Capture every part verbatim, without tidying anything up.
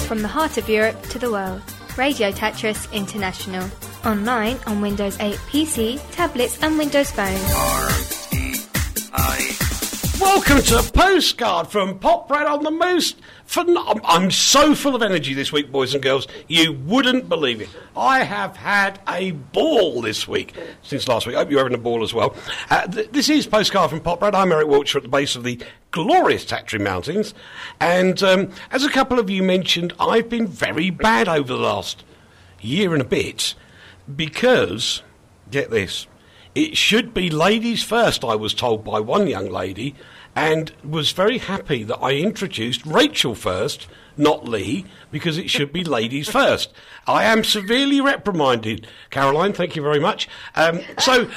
From the heart of Europe to the world. Radio Tetris International. Online on Windows eight P C, tablets and Windows Phone. R T I. Welcome to a postcard from Pop Rat on the Most. Phen- I'm, I'm so full of energy this week, boys and girls. You wouldn't believe it. I have had a ball this week, since last week. I hope you're having a ball as well. Uh, th- this is Postcard from Pop Rat. I'm Eric Wiltshire at the base of the glorious Tatry Mountains. And um, as a couple of you mentioned, I've been very bad over the last year and a bit because, get this, it should be ladies first, I was told by one young lady, and was very happy that I introduced Rachel first, not Lee, because it should be ladies first. I am severely reprimanded. Caroline, thank you very much. Um, so...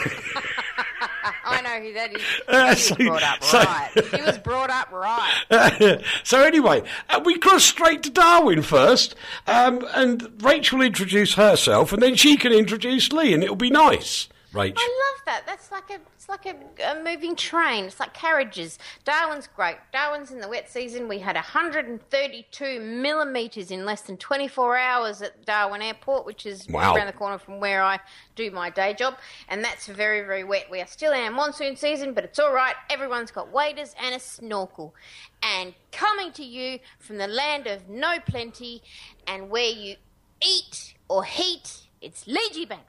I know who that is. Uh, she was so, brought up so, right. She was brought up right. Uh, so anyway, uh, we cross straight to Darwin first, um, and Rachel will introduce herself, and then she can introduce Lee, and it'll be nice. Rach. I love that. That's like a it's like a, a moving train. It's like carriages. Darwin's great. Darwin's in the wet season. We had one hundred thirty-two millimetres in less than twenty-four hours at Darwin Airport, which is wow. around the corner from where I do my day job. And that's very, very wet. We are still in our monsoon season, but it's all right. Everyone's got waders and a snorkel. And coming to you from the land of no plenty and where you eat or heat, it's Lee G. Banks.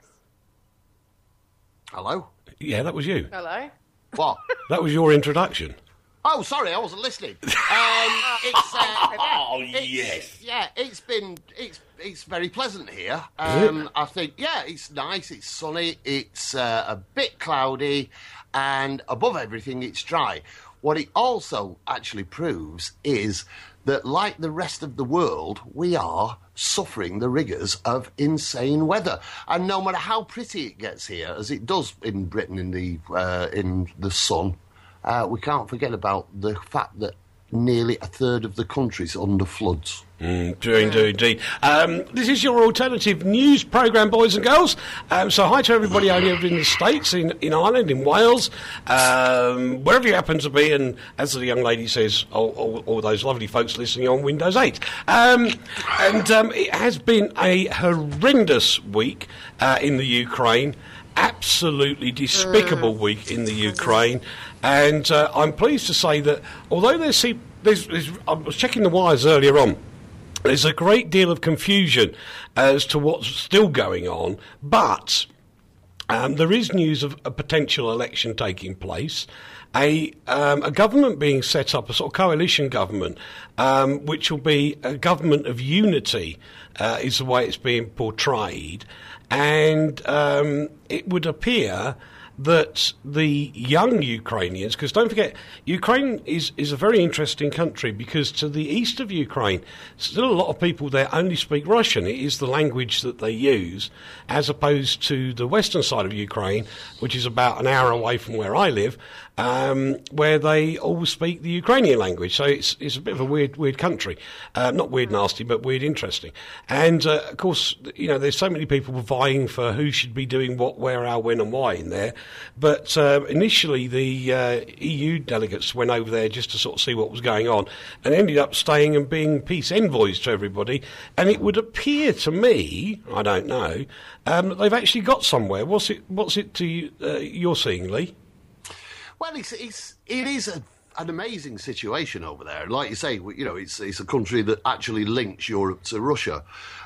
Hello? Yeah, that was you. Hello? What? That was your introduction. Oh, sorry, I wasn't listening. Um, it's, uh, Oh, it's, yes. Yeah, it's been, it's it's very pleasant here. Um, I think, yeah, it's nice, it's sunny, it's uh, a bit cloudy, and above everything, it's dry. What it also actually proves is that, like the rest of the world, we are suffering the rigours of insane weather. And no matter how pretty it gets here, as it does in Britain in the uh, in the sun, uh, we can't forget about the fact that nearly a third of the country's under floods. Mm, do indeed, indeed. Um, this is your alternative news programme, boys and girls. Um, so hi to everybody over in the States, in, in Ireland, in Wales, um, wherever you happen to be, and as the young lady says, all, all, all those lovely folks listening on Windows eight. Um, and um, it has been a horrendous week uh, in the Ukraine. Absolutely despicable week in the Ukraine. And uh, I'm pleased to say that although there's, there's, there's... I was checking the wires earlier on. There's a great deal of confusion as to what's still going on, but um, there is news of a potential election taking place, a, um, a government being set up, a sort of coalition government, um, which will be a government of unity, uh, is the way it's being portrayed, and um, it would appear that the young Ukrainians, because don't forget, Ukraine is, is a very interesting country because to the east of Ukraine, still a lot of people there only speak Russian. It is the language that they use, as opposed to the western side of Ukraine, which is about an hour away from where I live, um, where they all speak the Ukrainian language. So it's it's a bit of a weird weird country. Uh, not weird nasty, but weird interesting. And, uh, of course, you know, there's so many people vying for who should be doing what, where, how, when and why in there. But uh, initially the uh, E U delegates went over there just to sort of see what was going on and ended up staying and being peace envoys to everybody. And it would appear to me, I don't know, um, that they've actually got somewhere. What's it, what's it to you, uh, you're seeing, Lee? Well, it's, it's, it is a, an amazing situation over there. Like you say, you know, it's, it's a country that actually links Europe to Russia.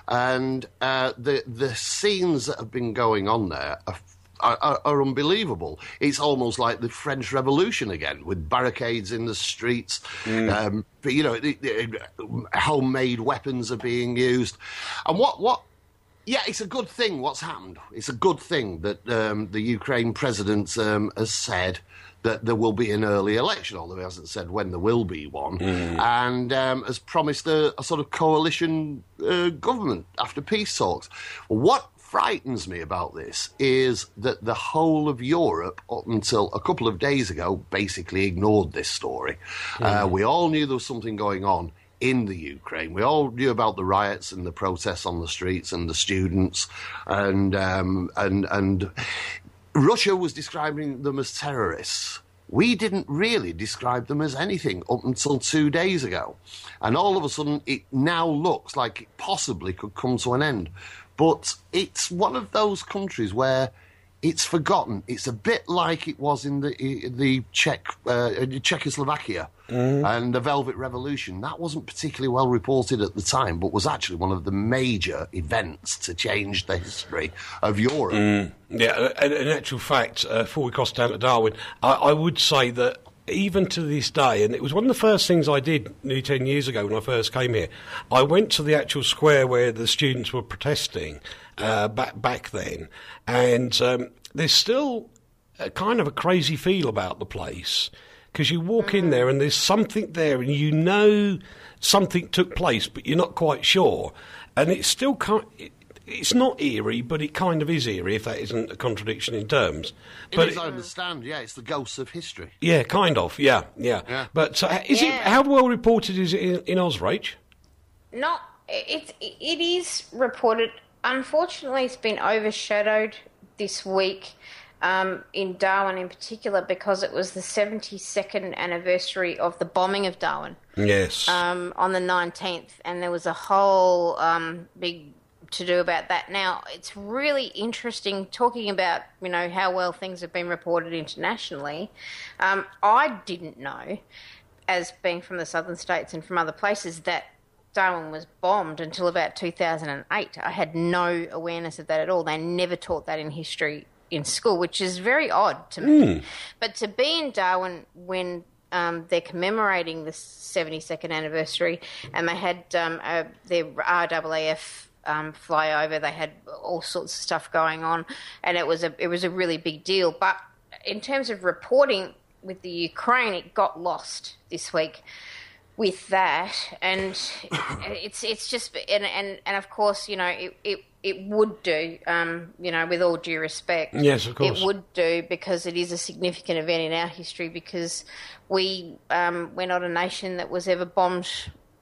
And uh, the, the scenes that have been going on there are Are, are, are unbelievable. It's almost like the French Revolution again, with barricades in the streets. Mm. Um, but, you know, the, the, homemade weapons are being used. And what, what, yeah, it's a good thing what's happened. It's a good thing that um, the Ukraine president um, has said that there will be an early election, although he hasn't said when there will be one, mm. and um, has promised a, a sort of coalition uh, government after peace talks. What frightens me about this is that the whole of Europe, up until a couple of days ago, basically ignored this story. Mm. Uh, we all knew there was something going on in the Ukraine. We all knew about the riots and the protests on the streets and the students, and um, and and Russia was describing them as terrorists. we didn't really describe them as anything up until two days ago. And all of a sudden, it now looks like it possibly could come to an end. But it's one of those countries where it's forgotten. It's a bit like it was in the the Czech uh, Czechoslovakia mm. and the Velvet Revolution. That wasn't particularly well reported at the time, but was actually one of the major events to change the history of Europe. Mm. Yeah, in, in actual fact, uh, before we cross down to Darwin, I, I would say that even to this day, and it was one of the first things I did nearly ten years ago when I first came here, I went to the actual square where the students were protesting uh, back back then, and um, there's still a kind of a crazy feel about the place, because you walk in there and there's something there and you know something took place, but you're not quite sure, and it's still kind it, it's not eerie, but it kind of is eerie, if that isn't a contradiction in terms. It but is, I understand, yeah, it's the ghosts of history. Yeah, kind of, yeah, yeah. Yeah. But uh, is Yeah. it, how well reported is it in, in Osrach? Not it. It is reported. Unfortunately, it's been overshadowed this week um, in Darwin, in particular, because it was the seventy-second anniversary of the bombing of Darwin. Yes. Um, on the nineteenth, and there was a whole um, big to do about that. Now, it's really interesting talking about, you know, how well things have been reported internationally. Um, I didn't know, as being from the southern states and from other places, that Darwin was bombed until about two thousand eight. I had no awareness of that at all. They never taught that in history in school, which is very odd to me. Mm. But to be in Darwin when um, they're commemorating the seventy-second anniversary, and they had um, a, their R A A F Um, fly over. They had all sorts of stuff going on, and it was a it was a really big deal. But in terms of reporting with the Ukraine, it got lost this week with that, and it's it's just and and, and of course, you know, it it, it would do, um, you know, with all due respect, yes, of course, it would do, because it is a significant event in our history, because we um, we're not a nation that was ever bombed.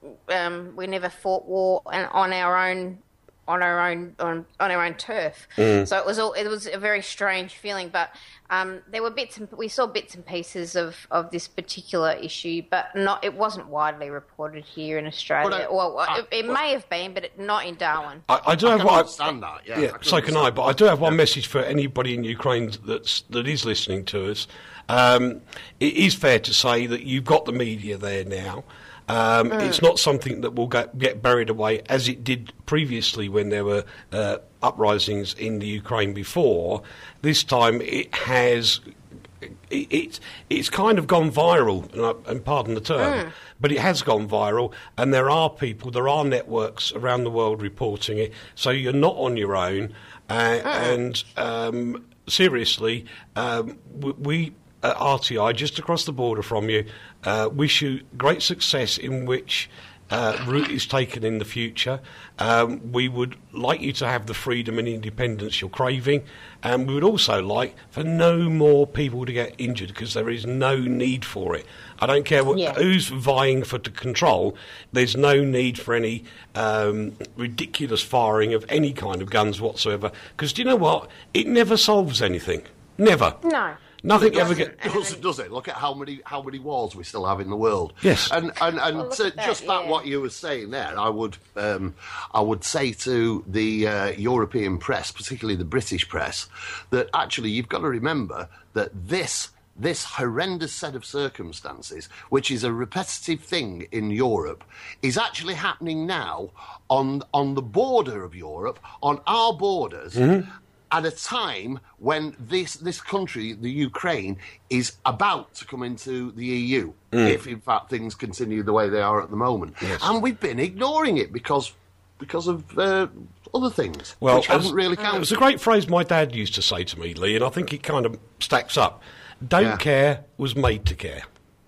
Um, we never fought war on our own. on our own on, on our own turf. Mm. So it was all it was a very strange feeling, but um, there were bits and we saw bits and pieces of, of this particular issue, but not it wasn't widely reported here in Australia. I, well, I, it, it well, may have been, but it, not in Darwin. I, I do I have can one. understand that. Yeah, yeah I can so can I. But I do have one yeah. message for anybody in Ukraine that's that is listening to us. Um, it is fair to say that you've got the media there now. Um, mm. It's not something that will get, get buried away as it did previously when there were uh, uprisings in the Ukraine before. This time it has, it, it, it's kind of gone viral, and, I, and pardon the term, mm. but it has gone viral, and there are people, there are networks around the world reporting it, so you're not on your own, uh, mm. and um, seriously, um, we... we at R T I, just across the border from you, uh, wish you great success in which uh, route is taken in the future. Um, we would like you to have the freedom and independence you're craving, and we would also like for no more people to get injured, because there is no need for it. I don't care what, yeah. who's vying for the control, there's no need for any um, ridiculous firing of any kind of guns whatsoever, because do you know what? It never solves anything. Never. No. Nothing it ever get does, does it? Look at how many how many wars we still have in the world. Yes, and and, and well, to, that, just yeah. that what you were saying there, I would um, I would say to the uh, European press, particularly the British press, that actually you've got to remember that this. This horrendous set of circumstances, which is a repetitive thing in Europe, is actually happening now on on the border of Europe, on our borders. Mm-hmm. At a time when this this country, the Ukraine, is about to come into the E U, mm. if in fact things continue the way they are at the moment, yes. and we've been ignoring it because because of uh, other things, well, which haven't really counted. It was a great phrase my dad used to say to me, Lee, and I think it kind of stacks up. Don't yeah. care was made to care.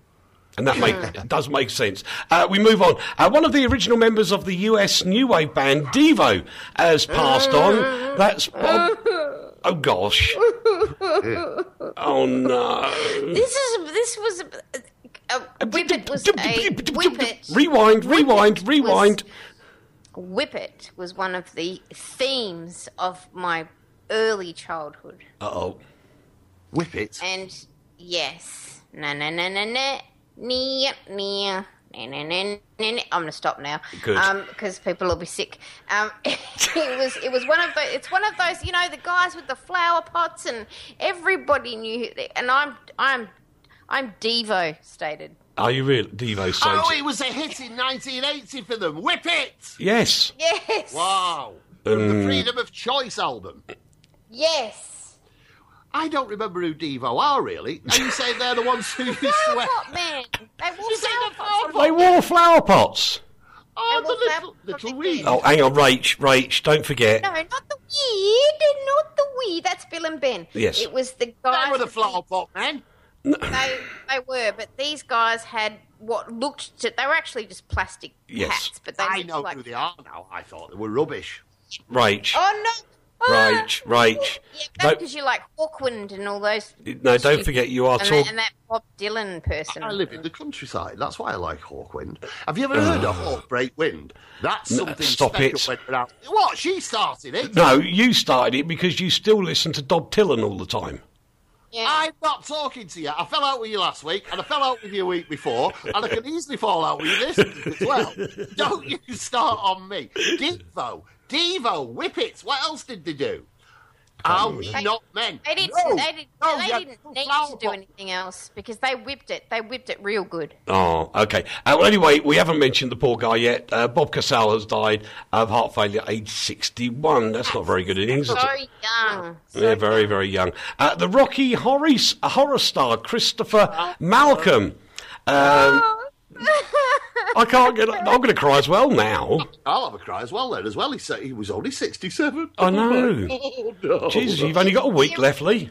And that make, does make sense. Uh, we move on. Uh, one of the original members of the U S new wave band, Devo, has passed on. That's Bob. Oh gosh. Oh no. This is this was a, a Whippet was a Whippet. Rewind, rewind, rewind. Was, Whippet was one of the themes of my early childhood. Uh oh. Whippet. And yes. na na na na na nia nia. I'm going to stop now. Good. Um, because people will be sick. Um, it was it was one of those. It's one of those. You know, the guys with the flower pots, and everybody knew. And I'm I'm I'm devastated. Are you real? Devo says. Oh, it was a hit in nineteen eighty for them. Whip it! Yes. Yes. Wow. From the Freedom of Choice album. Yes. I don't remember who Devo are, really. Are you saying they're the ones who used to Flower wear... pot man. They wore You say flower the pots. flower pot? They wore flower pots. Oh, They wore the flower little, pots little on weed. Oh, hang on, Rach, Rach, don't forget. No, not the weed. Not the weed. That's Bill and Ben. Yes. It was the guys. They were the with flower pot man. They, they were, but these guys had what looked to, they were actually just plastic Yes. hats, but they I looked know like, who they are now. I thought they were rubbish. Rach. Oh no! Rach, Rach. Yeah, No- that's because you like Hawkwind and all those. No, don't forget you are and, that, talking. and that Bob Dylan person. I live in the countryside. That's why I like Hawkwind. Have you ever heard of Hawkbreak Wind? That's No, something stop special it. when we're out. What? She started it. No, you started it because you still listen to Dob Tillen all the time. Yeah. I'm not talking to you. I fell out with you last week, and I fell out with you a week before, and I can easily fall out with you this week as well. Don't you start on me. Devo, Devo, Whippets, what else did they do? Are we They- not men? They didn't. No. They didn't. No, they you didn't had need flower to do pot. anything else because they whipped it. They whipped it real good. Oh, okay. Uh, well, anyway, we haven't mentioned the poor guy yet. Uh, Bob Casale has died of heart failure, age sixty-one. That's not very good innings, is So it? young. So Yeah, very, young. very young. Uh, the Rocky horror, horror star, Christopher Malcolm. Um, I can't get. I'm going to cry as well now. I'll have a cry as well then, as well. He said he was only sixty-seven. I know. Oh, no. Jesus, you've only got a week left, Lee.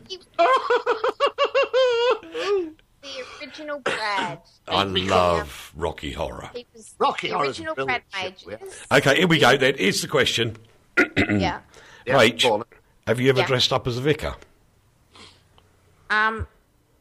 The original Brad. I love Rocky Horror. He was Rocky the Horror's original brilliant Brad shit, yeah. Majors. Okay, here we go then. Here's the question. Yeah. Yeah, Rach, go on. have you ever Yeah. dressed up as a vicar? Um.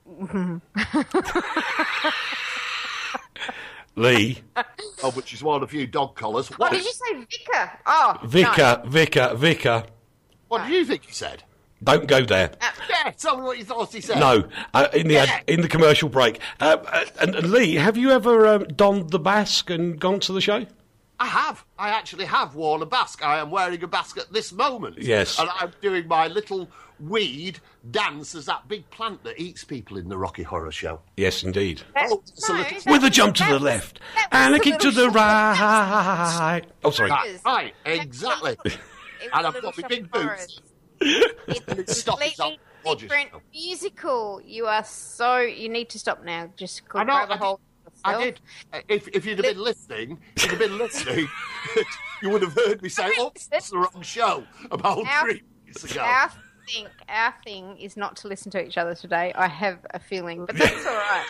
Lee, Oh, but she's worn a few dog collars. What What, did you say, Vicar? Oh, vicar, vicar, vicar. what did you think he said? Don't go there. Yeah, tell me what you thought he said. No, uh, in the ad, Yeah. in the commercial break. Uh, uh, and, and Lee, have you ever um, donned the basque and gone to the show? I have. I actually have worn a basque. I am wearing a basque at this moment. Yes. And I'm doing my little weed dance as that big plant that eats people in the Rocky Horror Show. Yes, indeed. Oh, it's a no, little... that With a was- jump to that the was- left that was and a the kick to little the short- right. Oh, sorry. Right, was- right, that was exactly. It was And a I've little got my shop big of boots. horrors. It's It's stop it, completely stop. different musical. You are so. You need to stop now. Just I know, grab a I did- hold of I yourself. did. Uh, If, if you'd have been listening, if you'd have been listening, you would have heard me say, oh, it's the wrong show about Our- three weeks ago. Our thing, our thing is not to listen to each other today. I have a feeling, but that's all right.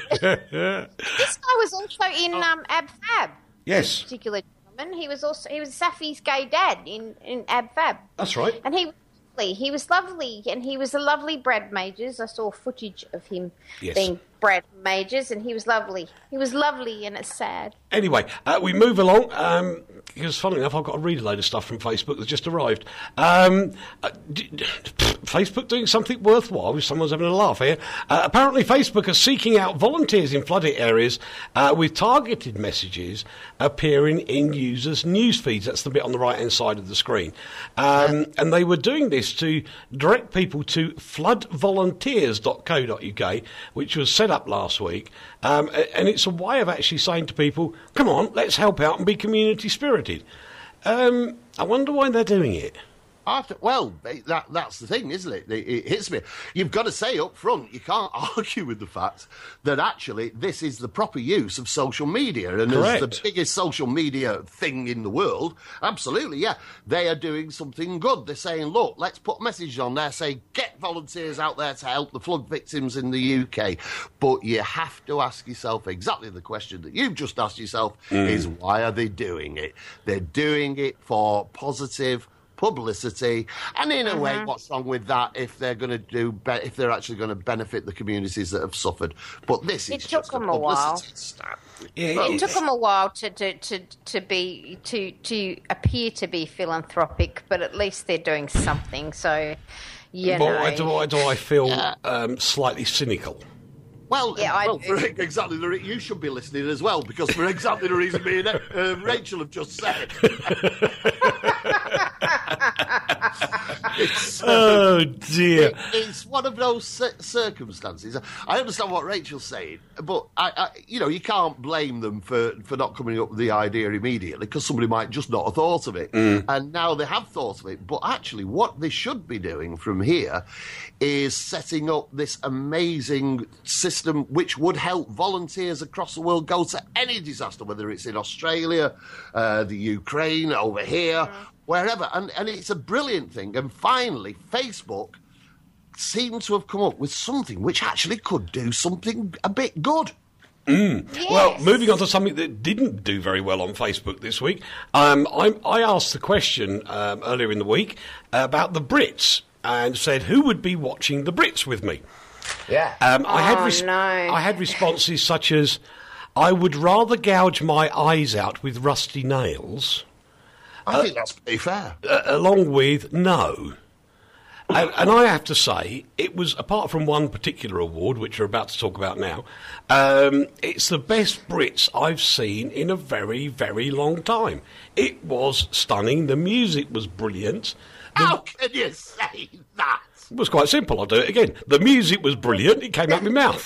This guy was also in um, Ab Fab. Yes, Particular gentleman. He was also he was Safi's gay dad in in Ab Fab. that's right. And he was lovely. He was lovely, and he was a lovely Brad Majors. I saw footage of him Yes. being Brad Majors, and he was lovely. He was lovely, and it's sad. Anyway, uh, we move along. Um, because, funnily enough, I've got to read a load of stuff from Facebook that's just arrived. Um, uh, d- d- Facebook doing something worthwhile if someone's having a laugh here. Uh, apparently, Facebook are seeking out volunteers in flooded areas uh, with targeted messages appearing in users' news feeds. That's the bit on the right-hand side of the screen. Um, and they were doing this to direct people to flood volunteers dot co dot uk, which was set up last week. Um, a- and it's a way of actually saying to people, come on, let's help out and be community spirited. Um, I wonder why they're doing it. After, well, that that's the thing, isn't it? It, it hits me. You've got to say up front, you can't argue with the fact that actually this is the proper use of social media. And as the Correct. biggest social media thing in the world, absolutely, yeah, they are doing something good. They're saying, look, let's put messages on there, say, get volunteers out there to help the flood victims in the U K. But you have to ask yourself exactly the question that you've just asked yourself is, why are they doing it? They're doing it for positive publicity, and in a way, what's wrong with that if they're going to do be- if they're actually going to benefit the communities that have suffered? But this It is took just a them a while. publicity stunt. Yeah, It took them a while to, to, to, to be to to appear to be philanthropic, but at least they're doing something. So, you But why do know, I, do I feel um, slightly cynical? Well, Yeah, I well do. for exactly the re- you should be listening as well, because for exactly the reason me and uh, Rachel have just said. it's, uh, Oh dear. it- it's one of those cir- circumstances. I understand what Rachel's saying, but I, I, you know, you can't blame them for, for not coming up with the idea immediately, because somebody might just not have thought of it, and now they have thought of it. But actually, what they should be doing from here is setting up this amazing system which would help volunteers across the world go to any disaster, whether it's in Australia, uh, the Ukraine, over here, wherever. And, and it's a brilliant thing. And finally, Facebook seemed to have come up with something which actually could do something a bit good. Well, moving on to something that didn't do very well on Facebook this week, um, I, I asked the question um, earlier in the week about the Brits and said who would be watching the Brits with me. Yeah. Um, I had Oh, res- no. I had responses such as, "I would rather gouge my eyes out with rusty nails," I think that's pretty fair. uh, along with "no." And, and I have to say, it was, apart from one particular award, which we're about to talk about now, um, it's the best Brits I've seen in a very, very long time. It was stunning. The music was brilliant. The- How can you say that? It was quite simple. I'll do it again. The music was brilliant. It came out my mouth.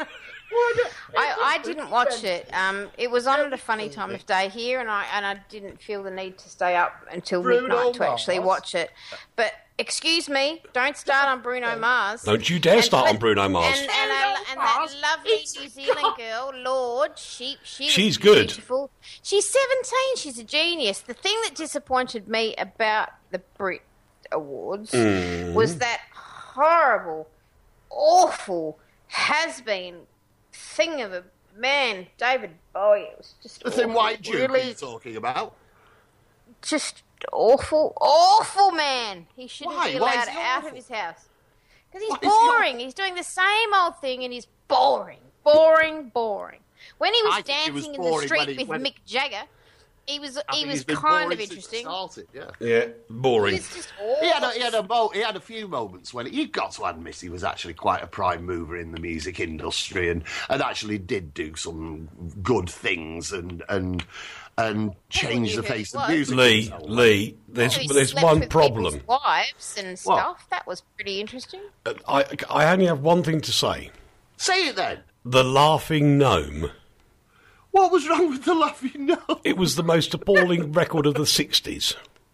I, I didn't watch it. Um, it was on at a funny time of day here, and I and I didn't feel the need to stay up until Bruno midnight to actually Mars. watch it. But excuse me, don't start on Bruno Mars. Don't you dare And- start on but- Bruno Mars. And, and, uh, and that lovely New Zealand girl, Lord, she she was She's good. beautiful. She's seventeen. She's a genius. The thing that disappointed me about the Brit Awards Mm. was that horrible, awful, has-been thing of a man, David Bowie. It was just The thin awful. white Duke really, he's talking about. just awful, awful man. He shouldn't Why? be Why is allowed he out awful? of his house because he's Why is he awful? boring. He's doing the same old thing, and he's boring, boring, boring. When he was I think he was dancing in the boring street when he- with when- Mick Jagger, he was I he think was he's been kind boring of since it interesting. started, yeah. Yeah, boring. It's just awful. He had a, he had a mo- he had a few moments when you've got to admit he was actually quite a prime mover in the music industry and, and actually did do some good things and and and change you the heard face he of was. music. Lee, and so on. Lee, there's He there's slept one with problem. people's wives and What? stuff. That was pretty interesting. I I only have one thing to say: Say it then. the Laughing Gnome. What was wrong with the Laughing Gnome? It was the most appalling record of the sixties.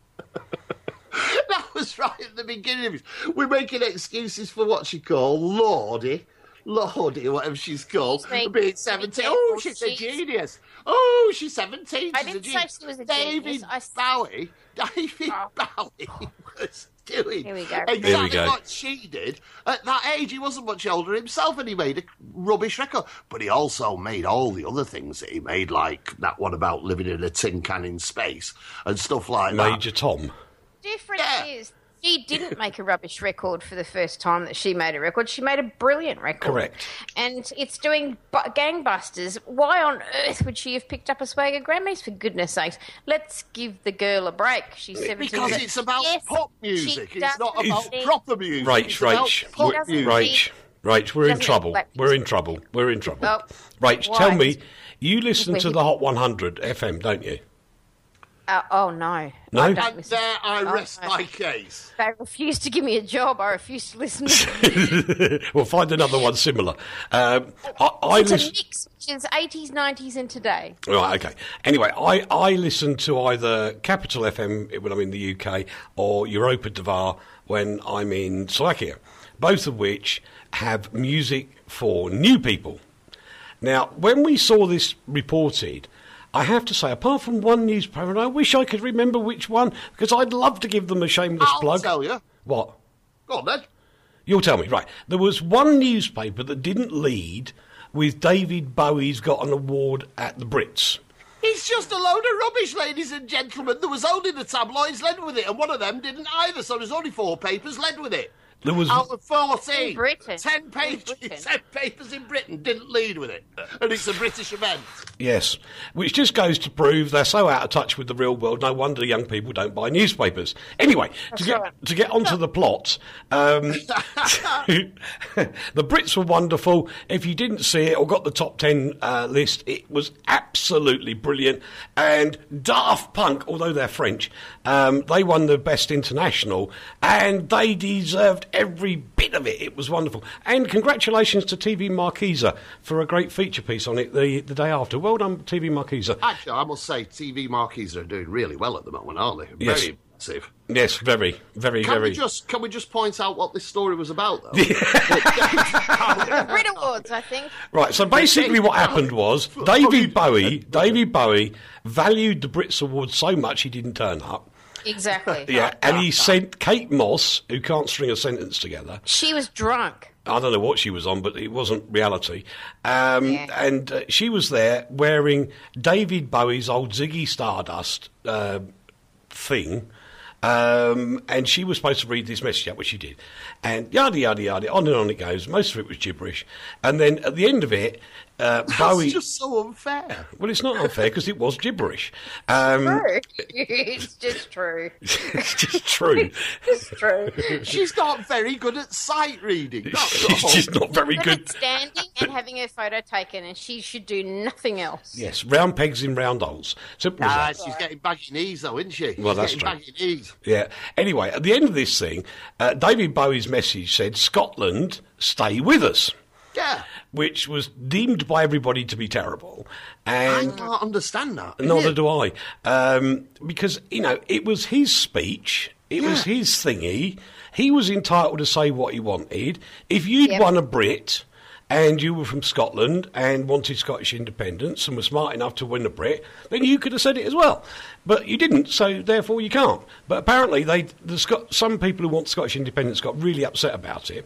That was right at the beginning of it. We're making excuses for what she called Lordy. Lordy, whatever she's called. Excuse me. Being seventeen. Be Oh, careful, she's a she's- genius. Oh, she's seventeen. I She's a didn't say genius. she was a David genius, I s- Bowie. David Oh. Bowie was doing Here we go. exactly Here we go. what she did. At that age, he wasn't much older himself, and he made a rubbish record. But he also made all the other things that he made, like that one about living in a tin can in space and stuff like that. Major Tom. Difference Yeah. is she didn't make a rubbish record for the first time that she made a record. She made a brilliant record. Correct. And it's doing bu- gangbusters. Why on earth would she have picked up a Swagger Grammys, for goodness sakes? Let's give the girl a break. She's seventeen. Because But it's about yes, pop she music. It's does not about need- proper music. Rach, It's about Rach, pop She doesn't music. Rach, Rach, we're in Doesn't trouble. black We're in trouble. We're in trouble. Oh, Rach, why? tell me, you listen to the Hot one hundred F M, don't you? Uh, oh, no. No? I don't And listen. there I Oh, rest no. my case. They refuse to give me a job. I refuse to listen to We'll find another one similar. Um, I, I It's a listen. mix, which is eighties, nineties, and today. Right, okay. Anyway, I, I listen to either Capital F M when I'm in the U K or Europa Devar when I'm in Slovakia, both of which have music for new people. Now, when we saw this reported, I have to say, apart from one newspaper, and I wish I could remember which one, because I'd love to give them a shameless I'll plug. tell you. What? Go on then. You'll tell me, right. There was one newspaper that didn't lead with David Bowie's got an award at the Brits. It's just a load of rubbish, ladies and gentlemen. There was only the tabloids led with it, and one of them didn't either, so there's only four papers led with it. There was out of fourteen, In Britain. ten In pages, Britain. ten papers in Britain didn't lead with it, and it's a British event. Yes, which just goes to prove they're so out of touch with the real world. No wonder young people don't buy newspapers. Anyway, to get right. to get onto the plot, um, the Brits were wonderful. If you didn't see it or got the top ten uh, list, it was absolutely brilliant. And Daft Punk, although they're French, um, they won the best international, and they deserved every bit of it. It was wonderful. And congratulations to T V Marquesa for a great feature piece on it the, the day after. Well done, T V Marquesa. Actually, I must say, T V marquees are doing really well at the moment, aren't they? Yes. Very impressive. Yes, very, very, Can very. we just can we just point out what this story was about, though? Brit Awards, I think. Right, so basically what happened was David Bowie, David Bowie valued the Brits Award so much he didn't turn up. Exactly. Yeah, and he sent Kate Moss, who can't string a sentence together. She was drunk. I don't know what she was on, but it wasn't reality. Um, Yeah. And uh, she was there wearing David Bowie's old Ziggy Stardust uh, thing. Um, and she was supposed to read this message out, which she did. And yada, yada, yada, on and on it goes. Most of it was gibberish. And then at the end of it, uh, Bowie... That's just so unfair. Well, it's not unfair because it was gibberish. Um, True. It's just true. it's just true. It's true. She's not very good at sight reading. That's all. She's just not very Good good. at standing and having her photo taken, and she should do nothing else. Yes, round pegs in round holes. Simple as Ah, that. she's getting baggy knees, though, isn't she? Well, she's that's getting true. baggy knees. Yeah. Anyway, at the end of this thing, uh, David Bowie's message said, Scotland, stay with us, Yeah. which was deemed by everybody to be terrible. I And can't understand that. neither Yeah. do I. Um, because, you know, it was his speech. It was Yeah. his thingy. He was entitled to say what he wanted. If you'd Yep. won a Brit and you were from Scotland and wanted Scottish independence and were smart enough to win a Brit, then you could have said it as well. But you didn't, so therefore you can't. But apparently, they, the Scot- some people who want Scottish independence got really upset about it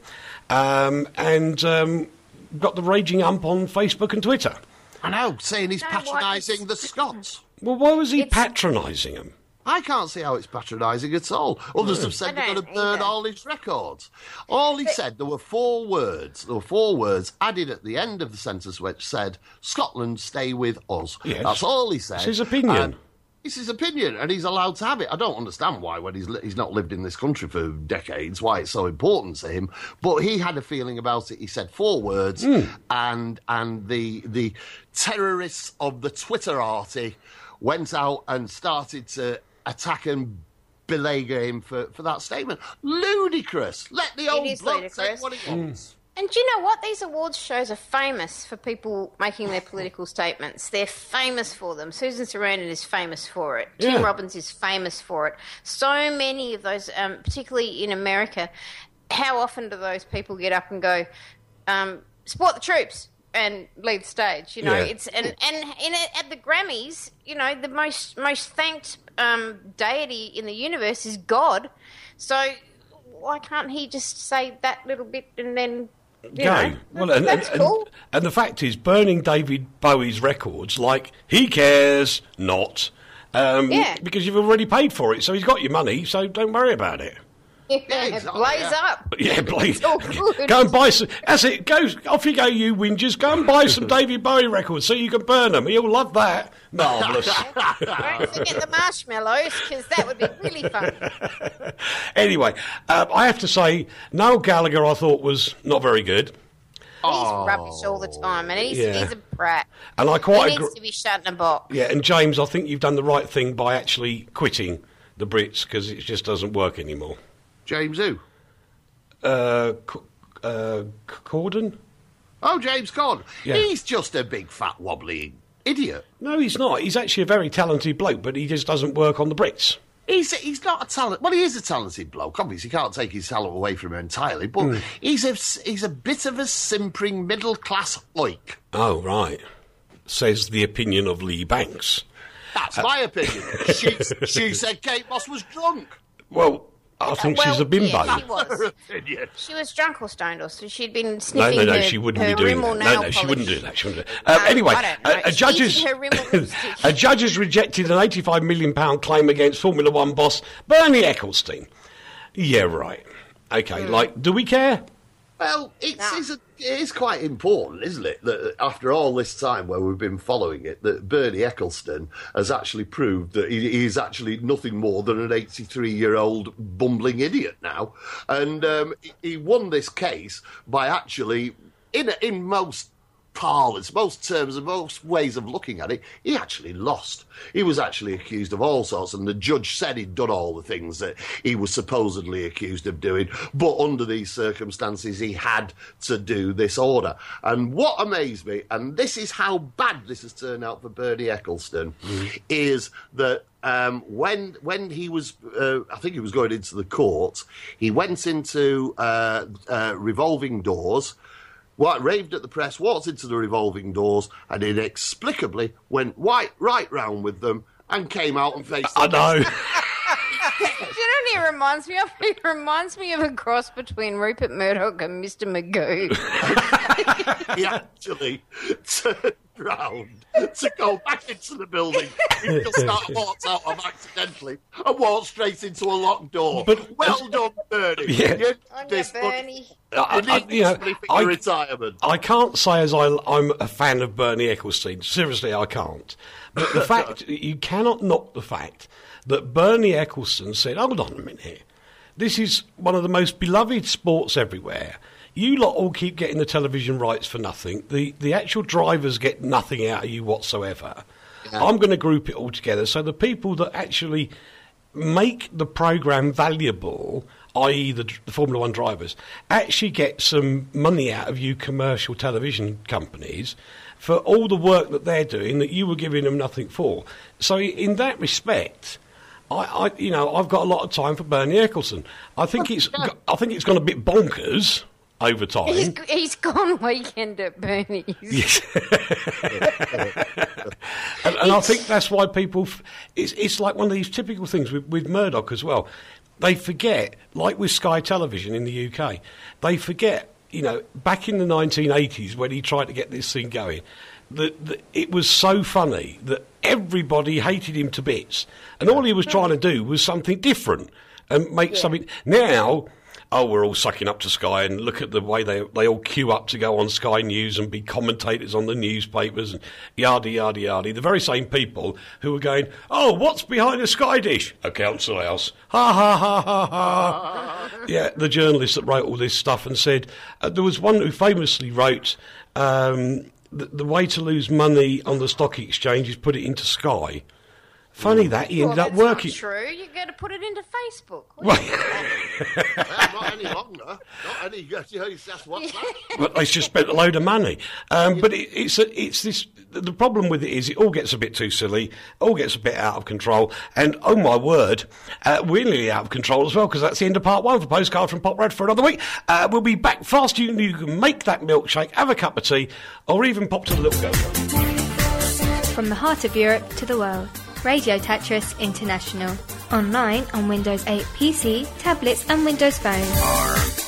um, and um, got the raging ump on Facebook and Twitter. I know, saying he's No, what patronising is- the Scots. Well, why was he It's- patronising them? I can't see how it's patronising at all. Others have said I they're going to don't burn either. all his records. All he said, there were four words. There were four words added at the end of the sentence which said, Scotland, stay with us. Yes. That's all he said. It's his opinion. And it's his opinion, and he's allowed to have it. I don't understand why, when he's li- he's not lived in this country for decades, why it's so important to him. But he had a feeling about it. He said four words, Hmm. and and the the terrorists of the Twitterati went out and started to attack and belager him for, for that statement. Ludicrous. Let the old is bloke say ludicrous. what he wants. And do you know what? These awards shows are famous for people making their political statements. They're famous for them. Susan Sarandon is famous for it. Yeah. Tim Robbins is famous for it. So many of those, um, particularly in America, how often do those people get up and go, um, support the troops and leave the stage? You know, Yeah. it's and and in it, at the Grammys, you know, the most most thanked um, deity in the universe is God. So why can't he just say that little bit and then? You Go. know, Well, and, that's and, cool. and, and the fact is, burning David Bowie's records, like, he cares not. Um, Yeah. Because you've already paid for it, so he's got your money, so don't worry about it. exactly, Blaze yeah. up. Yeah, please. all good. Go and buy some. That's it. Go off you go, you whingers. Go and buy some David Bowie records so you can burn them. He'll love that. Marvellous. Don't forget the marshmallows, because that would be really fun. Anyway, uh, I have to say, Noel Gallagher I thought was not very good. He's rubbish all the time, and he's, Yeah. he's a brat. And I He quite needs agree. to be shut in a box. Yeah, and James, I think you've done the right thing by actually quitting the Brits because it just doesn't work anymore. James who? Uh, C- uh, C- Corden? Oh, James Corden. Yeah. He's just a big, fat, wobbly idiot. No, he's not. He's actually a very talented bloke, but he just doesn't work on the Brits. He's he's not a talent. Well, he is a talented bloke. Obviously, you can't take his talent away from him entirely. But Hmm. he's a he's a bit of a simpering middle class oik. Oh, right. Says the opinion of Lee Banks. That's my opinion. She she said Kate Moss was drunk. Well, I think she's a Well, bimbo. yeah, she was. Her opinion. She was drunk or stoned, or so she'd been No, sniffing no, no, her, she wouldn't her be doing Rimmel that. nail No, no, she polish. wouldn't do that. She wouldn't do that. Uh, Um, anyway, I don't know. a, a She's judge has eating her Rimmel lipstick. a judge has rejected an eighty-five million pound claim against Formula One boss Bernie Ecclestone. Yeah, right. Okay, like, do we care? Well, it's, Nah. it's a, it is quite important, isn't it, that after all this time where we've been following it, that Bernie Ecclestone has actually proved that he, he is actually nothing more than an eighty-three-year-old bumbling idiot now. And um, he, he won this case by actually, in, in most parlance, most terms and most ways of looking at it, he actually lost. He was actually accused of all sorts, and the judge said he'd done all the things that he was supposedly accused of doing, but under these circumstances he had to do this order. And what amazed me, and this is how bad this has turned out for Bernie Ecclestone, mm. is that Um, when when he was, uh, I think he was going into the court, he went into uh, uh, revolving doors, what, raved at the press, walked into the revolving doors, and inexplicably went right, right round with them and came out and faced them. I know. Do you know what he reminds me of? He reminds me of a cross between Rupert Murdoch and Mister Magoo. He actually turned round to go back into the building. He just started walked out of accidentally and walked straight into a locked door. But- well done, Bernie. Yeah. You On this you, Bernie. I, You I- need you know, this money for I- your retirement. I can't say as I, I'm a fan of Bernie Ecclestone. Seriously, I can't. But the fact, you cannot knock the fact that Bernie Ecclestone said, hold on a minute here. This is one of the most beloved sports everywhere. You lot all keep getting the television rights for nothing. The the actual drivers get nothing out of you whatsoever. Yeah. I'm going to group it all together. So the people that actually make the programme valuable, that is the, the Formula One drivers, actually get some money out of you commercial television companies for all the work that they're doing that you were giving them nothing for. So in that respect, I, I you know, I've got a lot of time for Bernie Ecclestone. I think it's I think it's gone a bit bonkers over time. He's, he's gone weekend at Bernie's. Yes. and, and I think that's why people... F- it's, it's like one of these typical things with, with Murdoch as well. They forget, like with Sky Television in the U K, they forget, you know, back in the nineteen eighties when he tried to get this thing going, that, that it was so funny that everybody hated him to bits. And all he was trying to do was something different and make Yeah. something... Now... Oh, we're all sucking up to Sky, and look at the way they they all queue up to go on Sky News and be commentators on the newspapers and yada, yada, yada. The very same people who were going, oh, what's behind a Sky dish? A council house. Ha, ha, ha, ha, ha. Yeah, the journalist that wrote all this stuff and said, uh, there was one who famously wrote, um, the, the way to lose money on the stock exchange is put it into Sky. Funny that, he Well, ended up that's working... not true. You've got to put it into Facebook. Well, not any longer. Not any. You know, that's what's that. But they just spent a load of money. Um, but it, it's a, it's this. The problem with it is it all gets a bit too silly, all gets a bit out of control, and oh my word, uh, we're nearly out of control as well because that's the end of part one for Postcard from Pop Red for another week. Uh, we'll be back fast. You, you can make that milkshake, have a cup of tea, or even pop to the little girl. From the heart of Europe to the world, Radio Tetris International. Online on Windows eight P C, tablets and Windows Phone. R